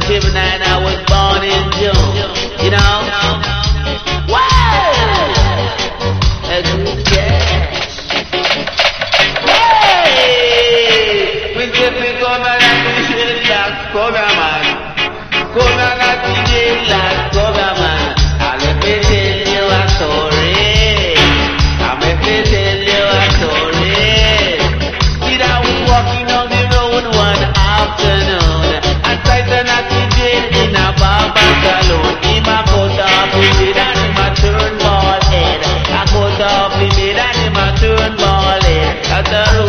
Gemini and I was born in June. You know? Wow! That's cash. Hey! We get me come and we feel like cover man. Come and I feel like cover man. I'll let me tell you a story. I'll let me tell you a story. See that we walking on the road one afternoon. And Titan at the jail in a barber salon. Him a cut off his head and him a turn bald head. I cut off his head and him a turn bald head. That's a